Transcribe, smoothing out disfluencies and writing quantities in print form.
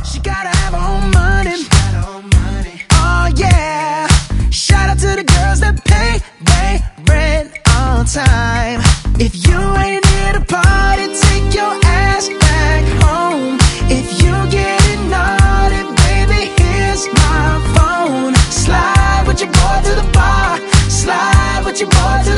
She gotta have her own money. Oh yeah. Shout out to the girls that pay their rent on time. If you ain't here to party, take your ass back home. If you getting naughty, baby, here's my phone. Slide with your boy to the bar. Slide with your boy to